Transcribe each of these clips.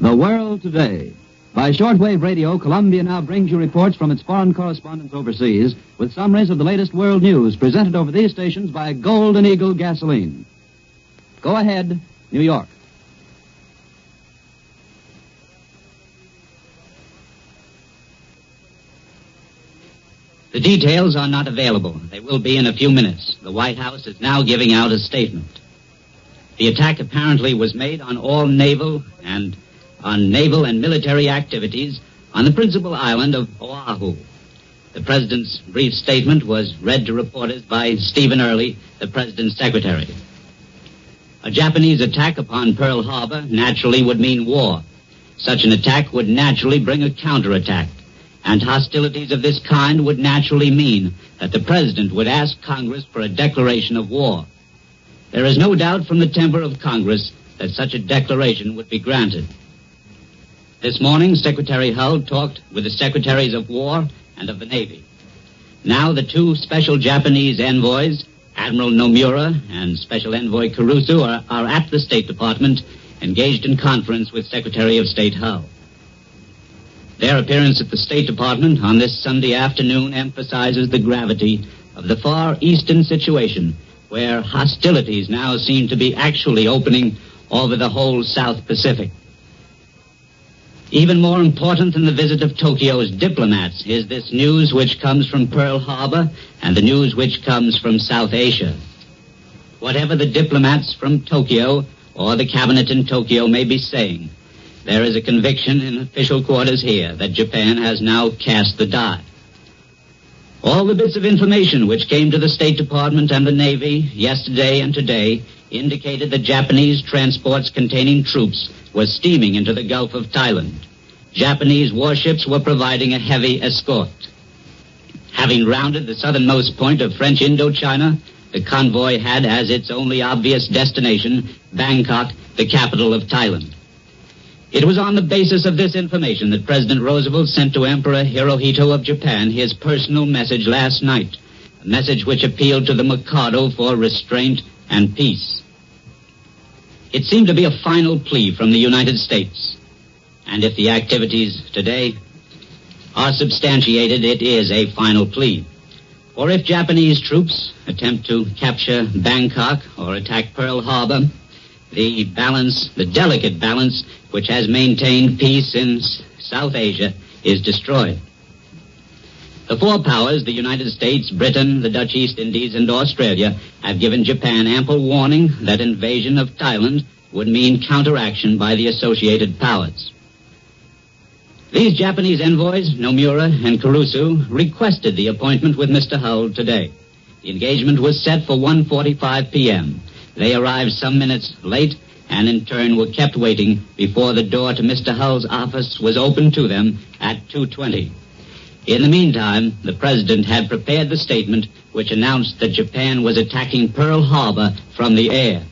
The World Today. By shortwave radio, Columbia now brings you reports from its foreign correspondents overseas with summaries of the latest world news presented over these stations by Golden Eagle Gasoline. Go ahead, New York. The details are not available. They will be in a few minutes. The White House is now giving out a statement. The attack apparently was made on all naval and military activities on the principal island of Oahu. The President's brief statement was read to reporters by Stephen Early, the President's secretary. A Japanese attack upon Pearl Harbor naturally would mean war. Such an attack would naturally bring a counterattack. And hostilities of this kind would naturally mean that the President would ask Congress for a declaration of war. There is no doubt from the temper of Congress that such a declaration would be granted. This morning, Secretary Hull talked with the Secretaries of War and of the Navy. Now the two special Japanese envoys, Admiral Nomura and Special Envoy Kurusu, are at the State Department engaged in conference with Secretary of State Hull. Their appearance at the State Department on this Sunday afternoon emphasizes the gravity of the Far Eastern situation, where hostilities now seem to be actually opening over the whole South Pacific. Even more important than the visit of Tokyo's diplomats is this news which comes from Pearl Harbor and the news which comes from South Asia. Whatever the diplomats from Tokyo or the cabinet in Tokyo may be saying, there is a conviction in official quarters here that Japan has now cast the die. All the bits of information which came to the State Department and the Navy yesterday and today indicated that Japanese transports containing troops were steaming into the Gulf of Thailand. Japanese warships were providing a heavy escort. Having rounded the southernmost point of French Indochina, the convoy had as its only obvious destination Bangkok, the capital of Thailand. It was on the basis of this information that President Roosevelt sent to Emperor Hirohito of Japan his personal message last night, a message which appealed to the Mikado for restraint and peace. It seemed to be a final plea from the United States, and if the activities today are substantiated, it is a final plea. For if Japanese troops attempt to capture Bangkok or attack Pearl Harbor, the delicate balance which has maintained peace in South Asia is destroyed. The four powers, the United States, Britain, the Dutch East Indies, and Australia, have given Japan ample warning that invasion of Thailand would mean counteraction by the associated powers. These Japanese envoys, Nomura and Kurusu, requested the appointment with Mr. Hull today. The engagement was set for 1:45 p.m. They arrived some minutes late and in turn were kept waiting before the door to Mr. Hull's office was opened to them at 2:20. In the meantime, the President had prepared the statement which announced that Japan was attacking Pearl Harbor from the air.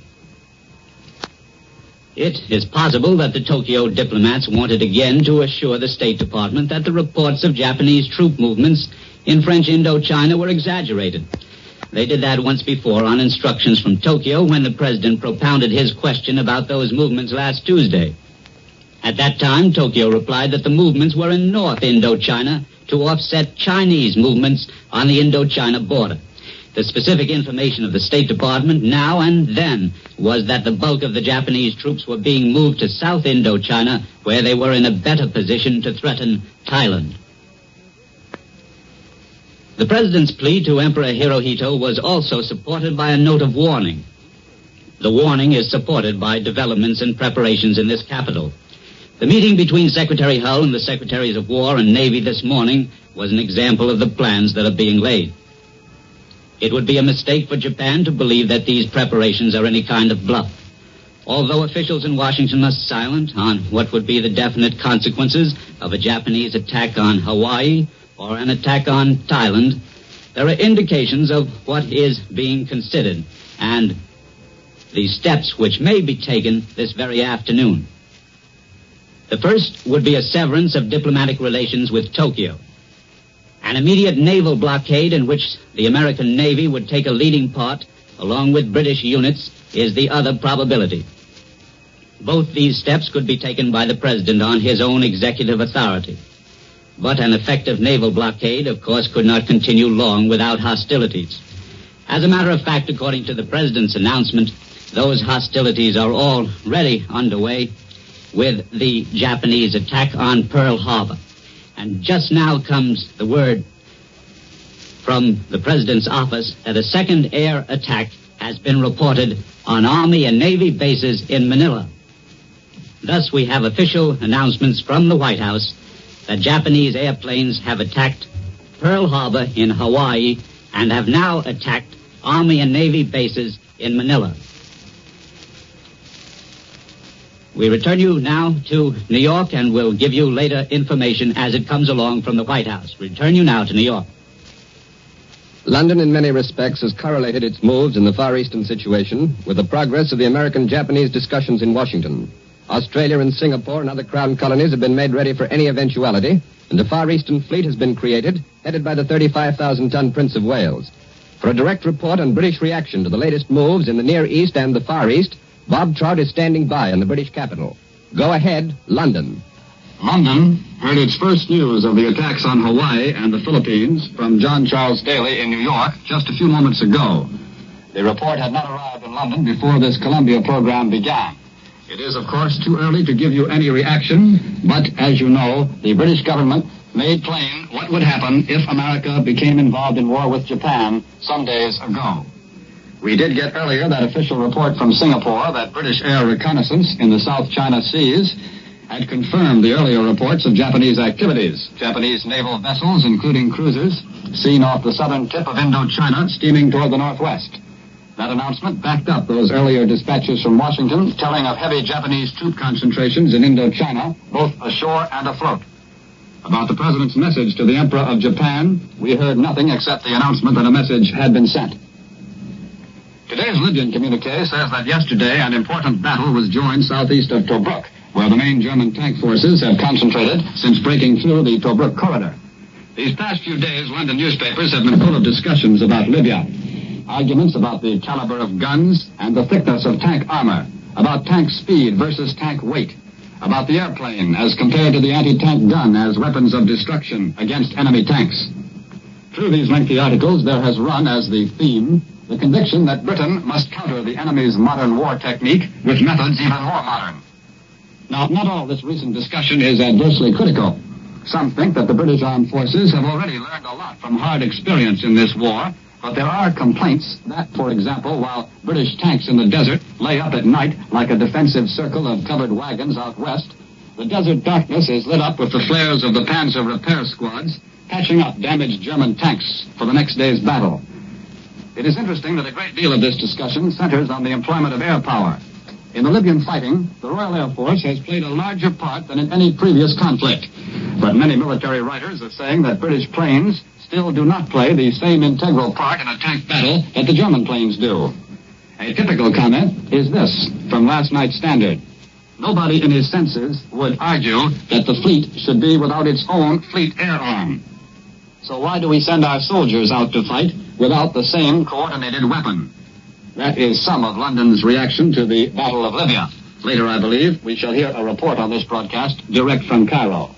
It is possible that the Tokyo diplomats wanted again to assure the State Department that the reports of Japanese troop movements in French Indochina were exaggerated. They did that once before on instructions from Tokyo when the President propounded his question about those movements last Tuesday. At that time, Tokyo replied that the movements were in North Indochina to offset Chinese movements on the Indochina border. The specific information of the State Department now and then was that the bulk of the Japanese troops were being moved to South Indochina, where they were in a better position to threaten Thailand. The President's plea to Emperor Hirohito was also supported by a note of warning. The warning is supported by developments and preparations in this capital. The meeting between Secretary Hull and the Secretaries of War and Navy this morning was an example of the plans that are being laid. It would be a mistake for Japan to believe that these preparations are any kind of bluff. Although officials in Washington are silent on what would be the definite consequences of a Japanese attack on Hawaii or an attack on Thailand, there are indications of what is being considered and the steps which may be taken this very afternoon. The first would be a severance of diplomatic relations with Tokyo. An immediate naval blockade in which the American Navy would take a leading part, along with British units, is the other probability. Both these steps could be taken by the President on his own executive authority. But an effective naval blockade, of course, could not continue long without hostilities. As a matter of fact, according to the President's announcement, those hostilities are already underway with the Japanese attack on Pearl Harbor. And just now comes the word from the President's office that a second air attack has been reported on Army and Navy bases in Manila. Thus, we have official announcements from the White House that Japanese airplanes have attacked Pearl Harbor in Hawaii and have now attacked Army and Navy bases in Manila. We return you now to New York, and we'll give you later information as it comes along from the White House. Return you now to New York. London, in many respects, has correlated its moves in the Far Eastern situation with the progress of the American-Japanese discussions in Washington. Australia and Singapore and other Crown colonies have been made ready for any eventuality, and a Far Eastern fleet has been created, headed by the 35,000-ton Prince of Wales. For a direct report on British reaction to the latest moves in the Near East and the Far East, Bob Trout is standing by in the British capital. Go ahead, London. London heard its first news of the attacks on Hawaii and the Philippines from John Charles Daly in New York just a few moments ago. The report had not arrived in London before this Columbia program began. It is, of course, too early to give you any reaction, but as you know, the British government made plain what would happen if America became involved in war with Japan some days ago. We did get earlier that official report from Singapore that British air reconnaissance in the South China Seas had confirmed the earlier reports of Japanese activities. Japanese naval vessels, including cruisers, seen off the southern tip of Indochina, steaming toward the northwest. That announcement backed up those earlier dispatches from Washington telling of heavy Japanese troop concentrations in Indochina, both ashore and afloat. About the President's message to the Emperor of Japan, we heard nothing except the announcement that a message had been sent. Today's Libyan communique says that yesterday an important battle was joined southeast of Tobruk, where the main German tank forces have concentrated since breaking through the Tobruk corridor. These past few days, London newspapers have been full of discussions about Libya. Arguments about the caliber of guns and the thickness of tank armor, about tank speed versus tank weight, about the airplane as compared to the anti-tank gun as weapons of destruction against enemy tanks. Through these lengthy articles, there has run as the theme the conviction that Britain must counter the enemy's modern war technique with methods even more modern. Now, not all this recent discussion is adversely critical. Some think that the British armed forces have already learned a lot from hard experience in this war, but there are complaints that, for example, while British tanks in the desert lay up at night like a defensive circle of covered wagons out west, the desert darkness is lit up with the flares of the Panzer repair squads patching up damaged German tanks for the next day's battle. It is interesting that a great deal of this discussion centers on the employment of air power. In the Libyan fighting, the Royal Air Force has played a larger part than in any previous conflict. But many military writers are saying that British planes still do not play the same integral part in a tank battle that the German planes do. A typical comment is this from last night's Standard. Nobody in his senses would argue that the fleet should be without its own fleet air arm. So why do we send our soldiers out to fight without the same coordinated weapon? That is some of London's reaction to the Battle of Libya. Later, I believe, we shall hear a report on this broadcast direct from Cairo.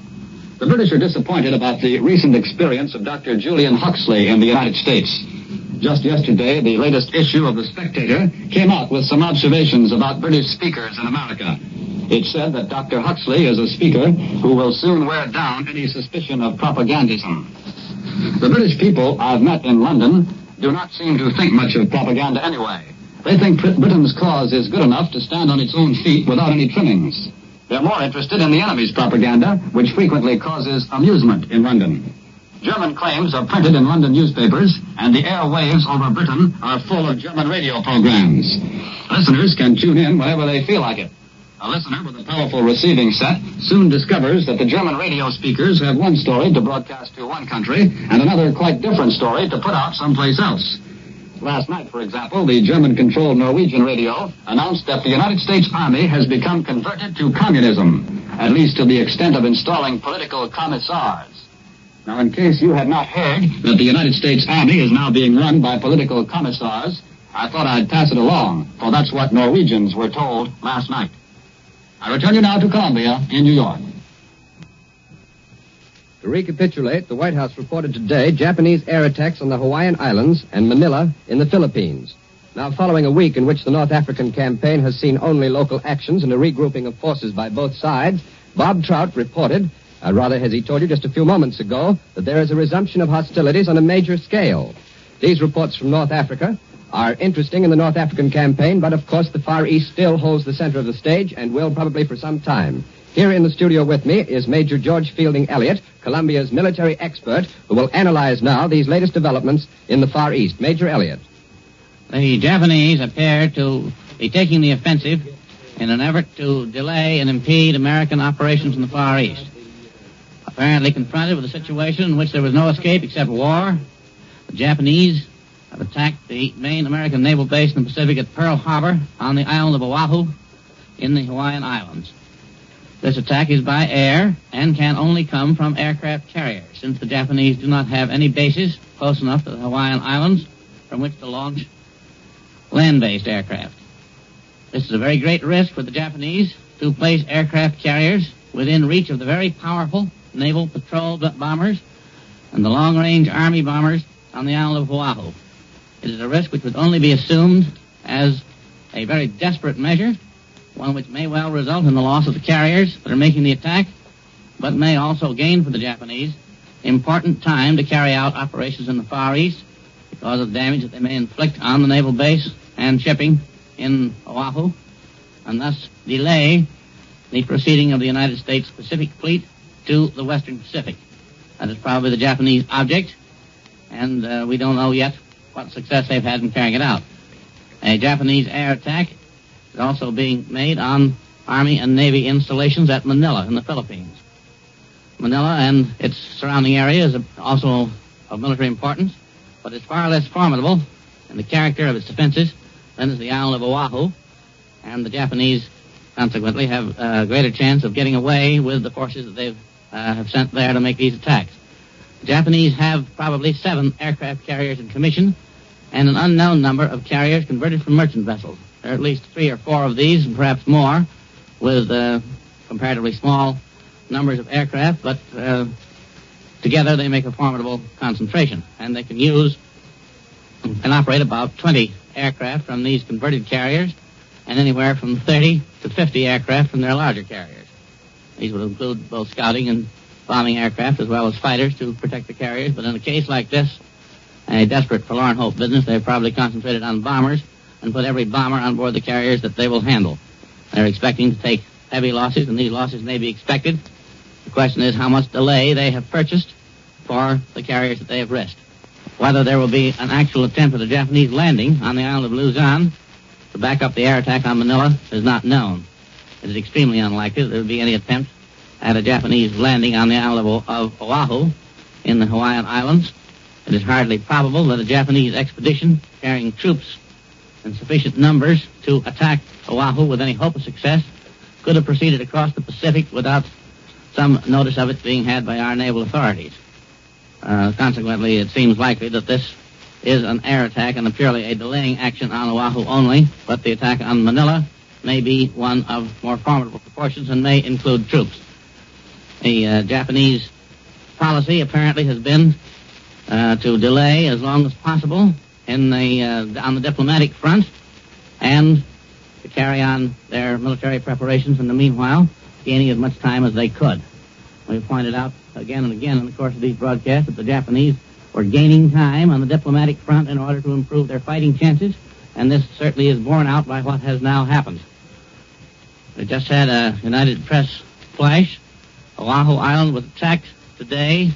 The British are disappointed about the recent experience of Dr. Julian Huxley in the United States. Just yesterday, the latest issue of The Spectator came out with some observations about British speakers in America. It said that Dr. Huxley is a speaker who will soon wear down any suspicion of propagandism. The British people I've met in London do not seem to think much of propaganda anyway. They think Britain's cause is good enough to stand on its own feet without any trimmings. They're more interested in the enemy's propaganda, which frequently causes amusement in London. German claims are printed in London newspapers, and the airwaves over Britain are full of German radio programs. Listeners can tune in whenever they feel like it. A listener with a powerful receiving set soon discovers that the German radio speakers have one story to broadcast to one country and another quite different story to put out someplace else. Last night, for example, the German-controlled Norwegian radio announced that the United States Army has become converted to communism, at least to the extent of installing political commissars. Now, in case you had not heard that the United States Army is now being run by political commissars, I thought I'd pass it along, for that's what Norwegians were told last night. I return you now to Columbia in New York. To recapitulate, the White House reported today Japanese air attacks on the Hawaiian Islands and Manila in the Philippines. Now, following a week in which the North African campaign has seen only local actions and a regrouping of forces by both sides, Bob Trout reported, rather as he told you just a few moments ago, that there is a resumption of hostilities on a major scale. These reports from North Africa are interesting in the North African campaign, but of course the Far East still holds the center of the stage and will probably for some time. Here in the studio with me is Major George Fielding Elliott, Columbia's military expert, who will analyze now these latest developments in the Far East. Major Elliott. The Japanese appear to be taking the offensive in an effort to delay and impede American operations in the Far East. Apparently confronted with a situation in which there was no escape except war, the Japanese have attacked the main American naval base in the Pacific at Pearl Harbor on the island of Oahu in the Hawaiian Islands. This attack is by air and can only come from aircraft carriers, since the Japanese do not have any bases close enough to the Hawaiian Islands from which to launch land-based aircraft. This is a very great risk for the Japanese to place aircraft carriers within reach of the very powerful naval patrol bombers and the long-range Army bombers on the island of Oahu. It is a risk which would only be assumed as a very desperate measure, one which may well result in the loss of the carriers that are making the attack, but may also gain for the Japanese important time to carry out operations in the Far East because of the damage that they may inflict on the naval base and shipping in Oahu, and thus delay the proceeding of the United States Pacific Fleet to the Western Pacific. That is probably the Japanese object, and we don't know yet what success they've had in carrying it out. A Japanese air attack is also being made on Army and Navy installations at Manila in the Philippines. Manila and its surrounding area is also of military importance, but it's far less formidable in the character of its defenses than is the island of Oahu, and the Japanese consequently have a greater chance of getting away with the forces that they have sent there to make these attacks. The Japanese have probably 7 aircraft carriers in commission and an unknown number of carriers converted from merchant vessels. There are at least 3 or 4 of these, and perhaps more, with comparatively small numbers of aircraft, but together they make a formidable concentration, and they can use and operate about 20 aircraft from these converted carriers and anywhere from 30 to 50 aircraft from their larger carriers. These would include both scouting and bombing aircraft as well as fighters to protect the carriers, but in a case like this, a desperate forlorn hope business, they've probably concentrated on bombers and put every bomber on board the carriers that they will handle. They're expecting to take heavy losses, and these losses may be expected. The question is how much delay they have purchased for the carriers that they have risked. Whether there will be an actual attempt at a Japanese landing on the island of Luzon to back up the air attack on Manila is not known. It is extremely unlikely that there will be any attempt at a Japanese landing on the island of Oahu in the Hawaiian Islands. It is hardly probable that a Japanese expedition carrying troops in sufficient numbers to attack Oahu with any hope of success could have proceeded across the Pacific without some notice of it being had by our naval authorities. Consequently, it seems likely that this is an air attack and purely a delaying action on Oahu only, but the attack on Manila may be one of more formidable proportions and may include troops. The Japanese policy apparently has been to delay as long as possible on the diplomatic front and to carry on their military preparations in the meanwhile, gaining as much time as they could. We've pointed out again and again in the course of these broadcasts that the Japanese were gaining time on the diplomatic front in order to improve their fighting chances, and this certainly is borne out by what has now happened. We just had a United Press flash. Oahu Island was attacked today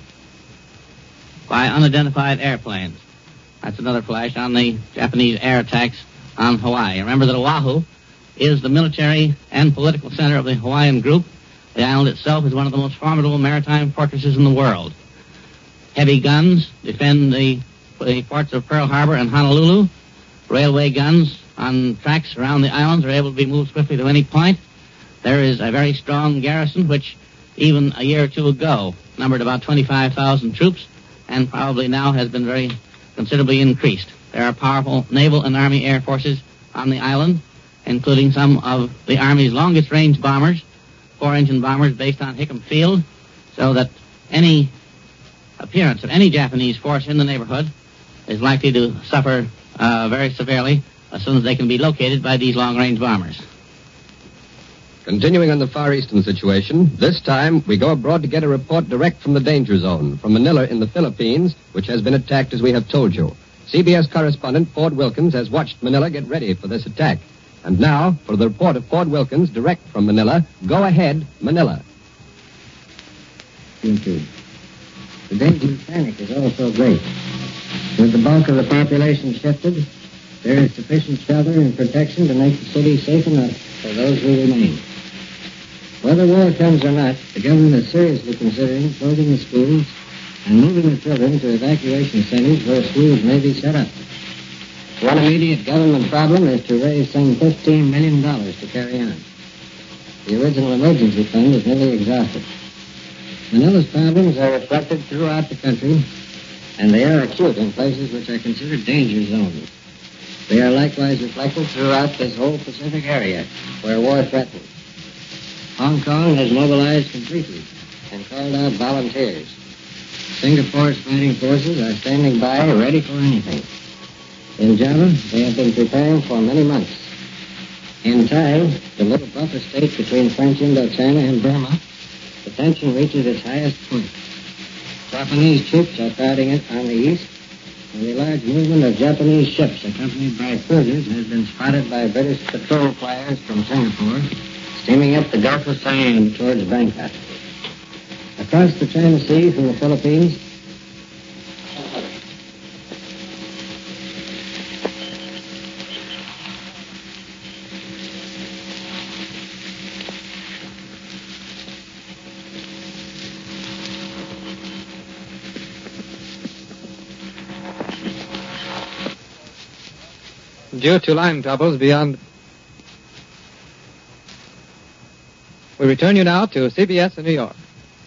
by unidentified airplanes. That's another flash on the Japanese air attacks on Hawaii. Remember that Oahu is the military and political center of the Hawaiian group. The island itself is one of the most formidable maritime fortresses in the world. Heavy guns defend the ports of Pearl Harbor and Honolulu. Railway guns on tracks around the islands are able to be moved swiftly to any point. There is a very strong garrison, which even a year or two ago numbered about 25,000 troops, and probably now has been very considerably increased. There are powerful naval and army air forces on the island, including some of the Army's longest-range bombers, 4-engine bombers based on Hickam Field, so that any appearance of any Japanese force in the neighborhood is likely to suffer very severely as soon as they can be located by these long-range bombers. Continuing on the Far Eastern situation, this time we go abroad to get a report direct from the danger zone, from Manila in the Philippines, which has been attacked as we have told you. CBS correspondent Ford Wilkins has watched Manila get ready for this attack. And now, for the report of Ford Wilkins, direct from Manila, go ahead, Manila. Thank you. The danger of panic is also great. With the bulk of the population shifted, there is sufficient shelter and protection to make the city safe enough for those who remain. Whether war comes or not, the government is seriously considering closing the schools and moving the children to evacuation centers where schools may be set up. One immediate government problem is to raise some $15 million to carry on. The original emergency fund is nearly exhausted. Manila's problems are reflected throughout the country, and they are acute in places which are considered danger zones. They are likewise reflected throughout this whole Pacific area, where war threatens. Hong Kong has mobilized completely and called out volunteers. Singapore's fighting forces are standing by, ready for anything. In Java, they have been preparing for many months. In Tai, the little buffer state between French Indochina and Burma, the tension reaches its highest point. Japanese troops are crowding it on the east, and a large movement of Japanese ships accompanied by cruisers has been spotted by British patrol flyers from Singapore, steaming up the Gulf of Siam towards Bangkok. Across the China Sea from the Philippines, due to line troubles beyond... We return you now to CBS in New York.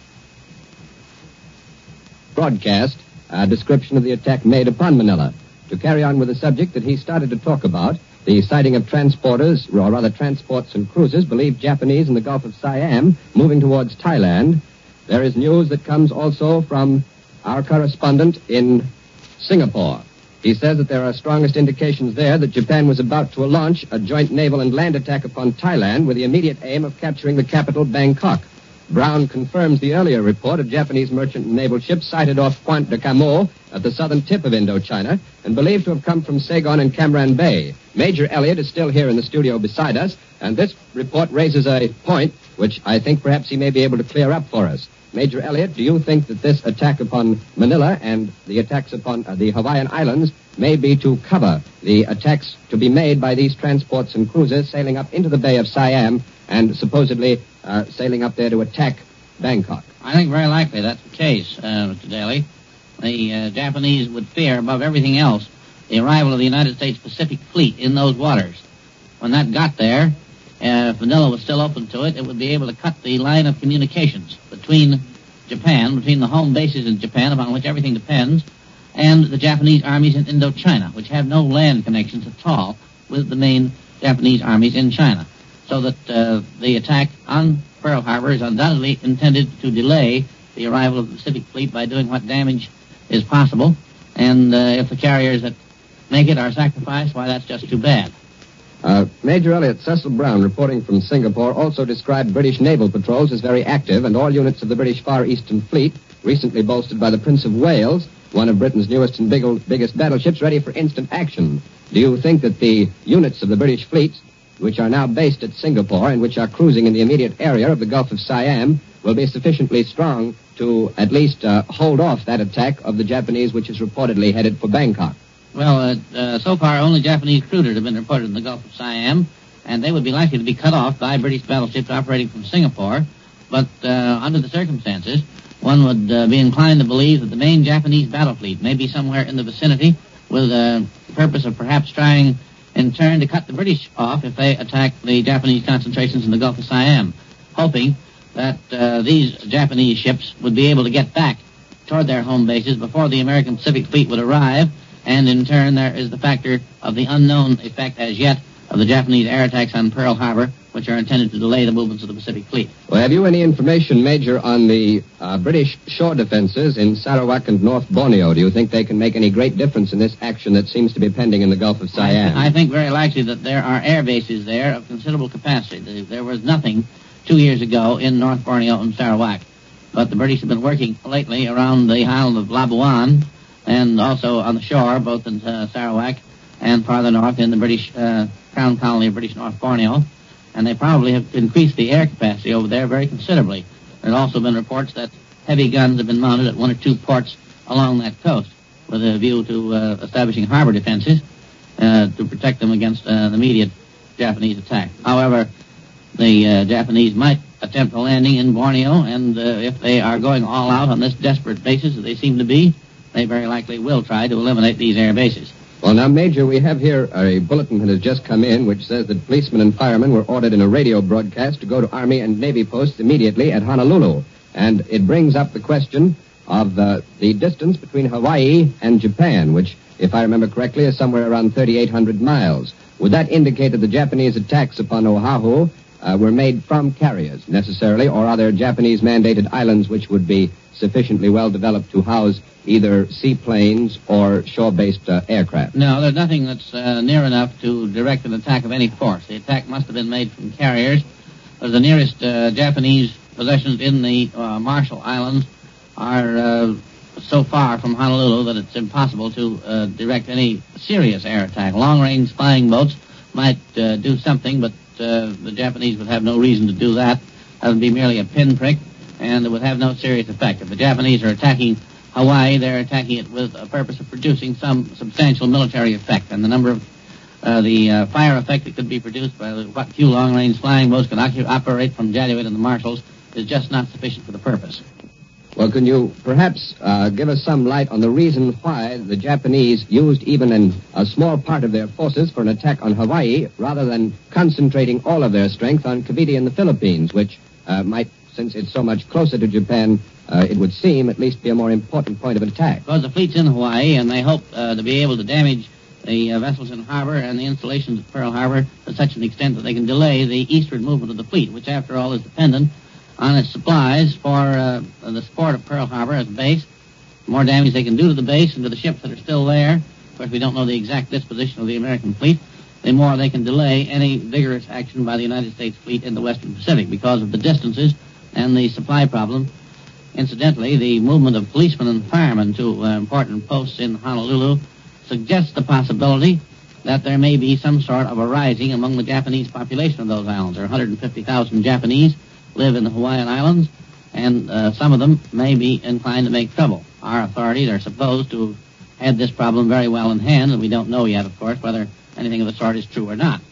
Broadcast a description of the attack made upon Manila. To carry on with the subject that he started to talk about, the sighting of transporters, or rather transports and cruisers, believed Japanese in the Gulf of Siam, moving towards Thailand. There is news that comes also from our correspondent in Singapore. He says that there are strongest indications there that Japan was about to launch a joint naval and land attack upon Thailand with the immediate aim of capturing the capital, Bangkok. Brown confirms the earlier report of Japanese merchant and naval ships sighted off Pointe de Camo at the southern tip of Indochina and believed to have come from Saigon and Cam Ranh Bay. Major Elliott is still here in the studio beside us, and this report raises a point which I think perhaps he may be able to clear up for us. Major Elliott, do you think that this attack upon Manila and the attacks upon the Hawaiian Islands may be to cover the attacks to be made by these transports and cruisers sailing up into the Bay of Siam and supposedly sailing up there to attack Bangkok? I think very likely that's the case, Mr. Daly. The Japanese would fear, above everything else, the arrival of the United States Pacific Fleet in those waters. When that got there, if Manila was still open to it, it would be able to cut the line of communications between Japan, between the home bases in Japan, upon which everything depends, and the Japanese armies in Indochina, which have no land connections at all with the main Japanese armies in China. So that the attack on Pearl Harbor is undoubtedly intended to delay the arrival of the Pacific Fleet by doing what damage is possible. And if the carriers that make it are sacrificed, why, that's just too bad. Major Elliott, Cecil Brown, reporting from Singapore, also described British naval patrols as very active, and all units of the British Far Eastern Fleet, recently bolstered by the Prince of Wales, one of Britain's newest and biggest battleships, ready for instant action. Do you think that the units of the British fleet, which are now based at Singapore and which are cruising in the immediate area of the Gulf of Siam, will be sufficiently strong to at least hold off that attack of the Japanese, which is reportedly headed for Bangkok? Well, so far only Japanese cruisers have been reported in the Gulf of Siam, and they would be likely to be cut off by British battleships operating from Singapore. But under the circumstances, one would be inclined to believe that the main Japanese battle fleet may be somewhere in the vicinity with the purpose of perhaps trying in turn to cut the British off if they attack the Japanese concentrations in the Gulf of Siam, hoping that these Japanese ships would be able to get back toward their home bases before the American Pacific Fleet would arrive. And in turn, there is the factor of the unknown effect as yet of the Japanese air attacks on Pearl Harbor, which are intended to delay the movements of the Pacific Fleet. Well, have you any information, Major, on the British shore defenses in Sarawak and North Borneo? Do you think they can make any great difference in this action that seems to be pending in the Gulf of Siam? I think very likely that there are air bases there of considerable capacity. There was nothing 2 years ago in North Borneo and Sarawak, but the British have been working lately around the island of Labuan and also on the shore, both in Sarawak and farther north in the British Crown Colony of British North Borneo. And they probably have increased the air capacity over there very considerably. There have also been reports that heavy guns have been mounted at 1 or 2 ports along that coast with a view to establishing harbor defenses to protect them against an immediate Japanese attack. However, the Japanese might attempt a landing in Borneo, and if they are going all out on this desperate basis that they seem to be, they very likely will try to eliminate these air bases. Well, now, Major, we have here a bulletin that has just come in which says that policemen and firemen were ordered in a radio broadcast to go to Army and Navy posts immediately at Honolulu. And it brings up the question of the distance between Hawaii and Japan, which, if I remember correctly, is somewhere around 3,800 miles. Would that indicate that the Japanese attacks upon Oahu were made from carriers, necessarily, or are there Japanese-mandated islands which would be sufficiently well developed to house either seaplanes or shore-based aircraft? No, there's nothing that's near enough to direct an attack of any force. The attack must have been made from carriers. The nearest Japanese possessions in the Marshall Islands are so far from Honolulu that it's impossible to direct any serious air attack. Long-range flying boats might do something, but the Japanese would have no reason to do that. That would be merely a pinprick, and it would have no serious effect. If the Japanese are attacking Hawaii, they're attacking it with a purpose of producing some substantial military effect, and the number of the fire effect that could be produced by what few long-range flying boats can operate from January and the Marshalls is just not sufficient for the purpose. Well, can you perhaps give us some light on the reason why the Japanese used even a small part of their forces for an attack on Hawaii rather than concentrating all of their strength on Cavite in the Philippines, which might, since it's so much closer to Japan, it would seem at least be a more important point of attack? Because the fleet's in Hawaii, and they hope to be able to damage the vessels in harbor and the installations at Pearl Harbor to such an extent that they can delay the eastward movement of the fleet, which, after all, is dependent on its supplies for the support of Pearl Harbor as a base. The more damage they can do to the base and to the ships that are still there, of course we don't know the exact disposition of the American fleet, the more they can delay any vigorous action by the United States fleet in the Western Pacific because of the distances and the supply problem. Incidentally, the movement of policemen and firemen to important posts in Honolulu suggests the possibility that there may be some sort of a rising among the Japanese population of those islands. There are 150,000 Japanese live in the Hawaiian Islands, and some of them may be inclined to make trouble. Our authorities are supposed to have had this problem very well in hand, and we don't know yet, of course, whether anything of the sort is true or not.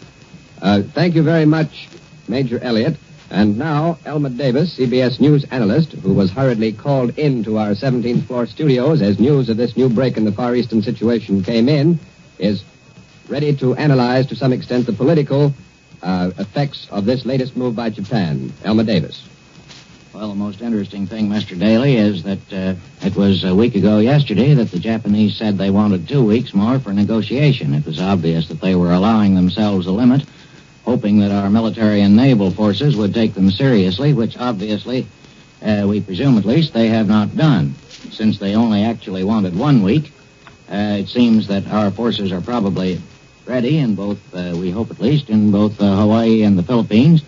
Thank you very much, Major Elliott. And now, Elma Davis, CBS News analyst, who was hurriedly called into our 17th floor studios as news of this new break in the Far Eastern situation came in, is ready to analyze to some extent the political effects of this latest move by Japan. Elma Davis. Well, the most interesting thing, Mr. Daly, is that it was a week ago yesterday that the Japanese said they wanted 2 weeks more for negotiation. It was obvious that they were allowing themselves a limit, hoping that our military and naval forces would take them seriously, which obviously, we presume at least, they have not done. Since they only actually wanted 1 week, it seems that our forces are probably ready in both, we hope at least, in both Hawaii and the Philippines,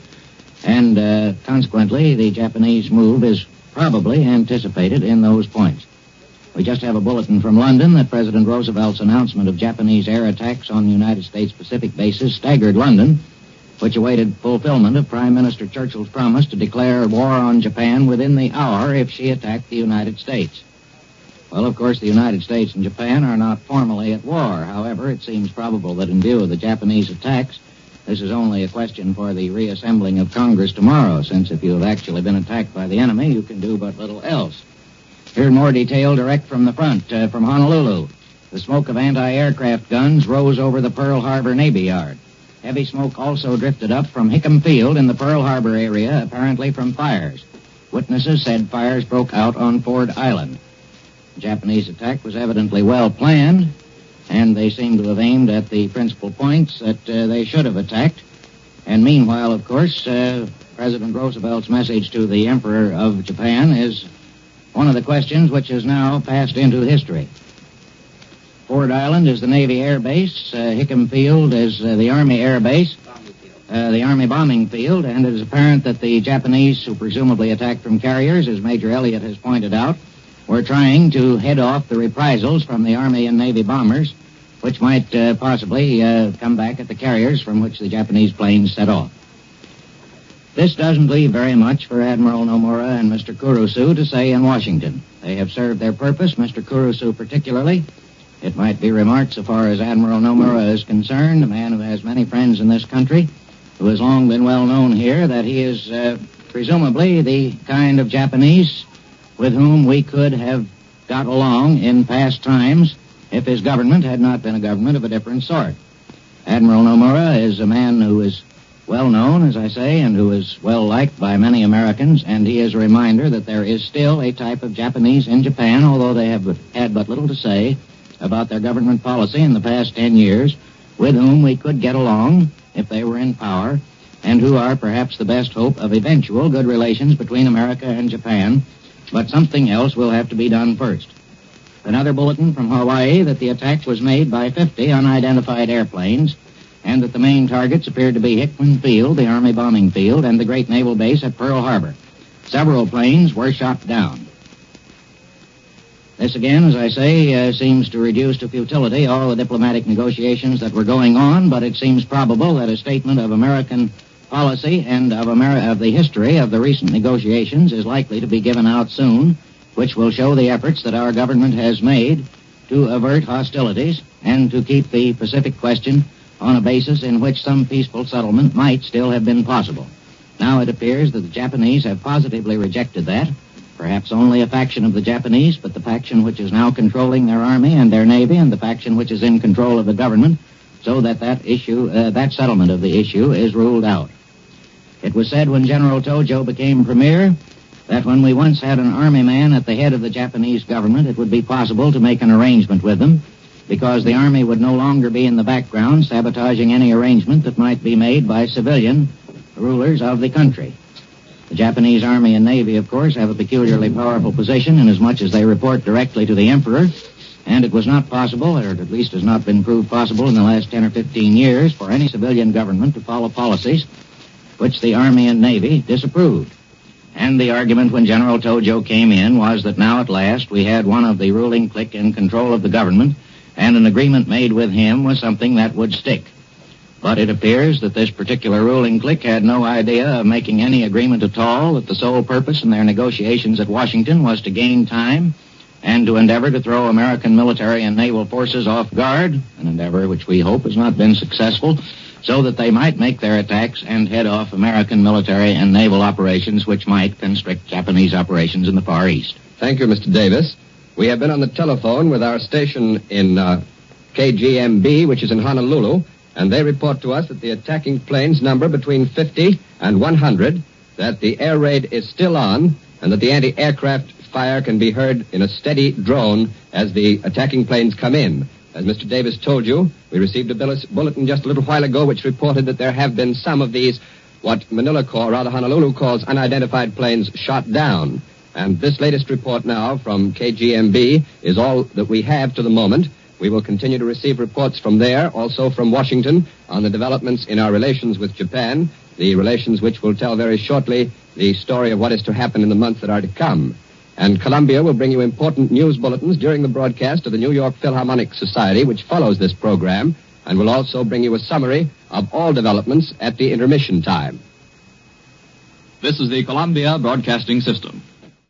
and consequently the Japanese move is probably anticipated in those points. We just have a bulletin from London that President Roosevelt's announcement of Japanese air attacks on United States Pacific bases staggered London, which awaited fulfillment of Prime Minister Churchill's promise to declare war on Japan within the hour if she attacked the United States. Well, of course, the United States and Japan are not formally at war. However, it seems probable that in view of the Japanese attacks, this is only a question for the reassembling of Congress tomorrow, since if you have actually been attacked by the enemy, you can do but little else. Here's more detail direct from the front, from Honolulu. The smoke of anti-aircraft guns rose over the Pearl Harbor Navy Yard. Heavy smoke also drifted up from Hickam Field in the Pearl Harbor area, apparently from fires. Witnesses said fires broke out on Ford Island. The Japanese attack was evidently well planned, and they seem to have aimed at the principal points that they should have attacked. And meanwhile, of course, President Roosevelt's message to the Emperor of Japan is one of the questions which has now passed into history. Ford Island is the Navy Air Base. Hickam Field is the Army Air Base, the Army bombing field, and it is apparent that the Japanese, who presumably attacked from carriers, as Major Elliott has pointed out, were trying to head off the reprisals from the Army and Navy bombers, which might possibly come back at the carriers from which the Japanese planes set off. This doesn't leave very much for Admiral Nomura and Mr. Kurusu to say in Washington. They have served their purpose, Mr. Kurusu particularly. It might be remarked, so far as Admiral Nomura is concerned, a man who has many friends in this country, who has long been well known here, that he is presumably the kind of Japanese with whom we could have got along in past times if his government had not been a government of a different sort. Admiral Nomura is a man who is well known, as I say, and who is well liked by many Americans, and he is a reminder that there is still a type of Japanese in Japan, although they have had but little to say about their government policy in the past 10 years, with whom we could get along if they were in power, and who are perhaps the best hope of eventual good relations between America and Japan, but something else will have to be done first. Another bulletin from Hawaii that the attack was made by 50 unidentified airplanes, and that the main targets appeared to be Hickman Field, the Army bombing field, and the great naval base at Pearl Harbor. Several planes were shot down. This again, as I say, seems to reduce to futility all the diplomatic negotiations that were going on, but it seems probable that a statement of American policy and of the history of the recent negotiations is likely to be given out soon, which will show the efforts that our government has made to avert hostilities and to keep the Pacific question on a basis in which some peaceful settlement might still have been possible. Now it appears that the Japanese have positively rejected that. Perhaps only a faction of the Japanese, but the faction which is now controlling their army and their navy, and the faction which is in control of the government, so that that settlement of the issue is ruled out. It was said when General Tojo became premier that when we once had an army man at the head of the Japanese government, it would be possible to make an arrangement with them, because the army would no longer be in the background sabotaging any arrangement that might be made by civilian rulers of the country. The Japanese Army and Navy, of course, have a peculiarly powerful position inasmuch as they report directly to the Emperor, and it was not possible, or at least has not been proved possible in the last 10 or 15 years, for any civilian government to follow policies which the Army and Navy disapproved. And the argument when General Tojo came in was that now at last we had one of the ruling clique in control of the government, and an agreement made with him was something that would stick. But it appears that this particular ruling clique had no idea of making any agreement at all, that the sole purpose in their negotiations at Washington was to gain time and to endeavor to throw American military and naval forces off guard, an endeavor which we hope has not been successful, so that they might make their attacks and head off American military and naval operations which might constrict Japanese operations in the Far East. Thank you, Mr. Davis. We have been on the telephone with our station in KGMB, which is in Honolulu, and they report to us that the attacking planes number between 50 and 100, that the air raid is still on, and that the anti-aircraft fire can be heard in a steady drone as the attacking planes come in. As Mr. Davis told you, we received a bulletin just a little while ago which reported that there have been some of these, what Honolulu calls unidentified planes shot down. And this latest report now from KGMB is all that we have to the moment. We will continue to receive reports from there, also from Washington, on the developments in our relations with Japan, the relations which will tell very shortly the story of what is to happen in the months that are to come. And Columbia will bring you important news bulletins during the broadcast of the New York Philharmonic Society, which follows this program, and will also bring you a summary of all developments at the intermission time. This is the Columbia Broadcasting System.